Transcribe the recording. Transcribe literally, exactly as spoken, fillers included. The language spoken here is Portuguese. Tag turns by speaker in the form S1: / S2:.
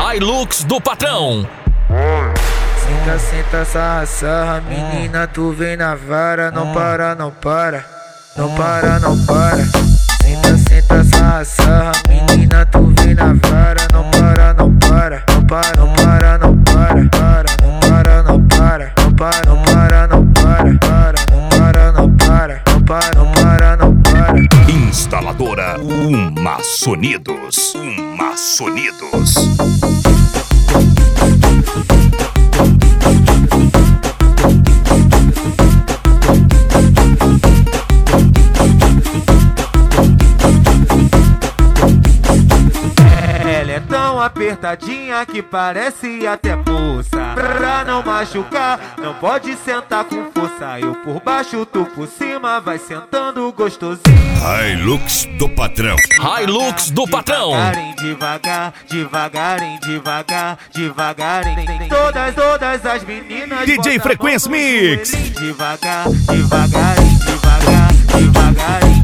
S1: Hilux do patrão.
S2: Senta, senta, sarra, sarra, menina, tu vem na vara. Não para, não para, não para, não para. Senta, senta, sarra, sarra, menina, tu vem na vara. Não para, não para, não para, não para, não para, para, não para, não para, não para, não para, não para, para, não para, não para, não para, não para, não para.
S1: Instaladora Uma Sonidos. Uma Sonidos.
S3: Ela é tão apertadinha que parece até moça. Pra não machucar, não pode sentar com força. Eu por baixo, tu por cima, vai sentando gostosinho.
S1: Hilux do patrão. Hilux do patrão.
S3: Devagarem, devagar, devagarem, devagar, devagarem. Todas, todas as meninas.
S1: D J Frequência Mix.
S3: Devagar, devagarem, devagar, devagarem.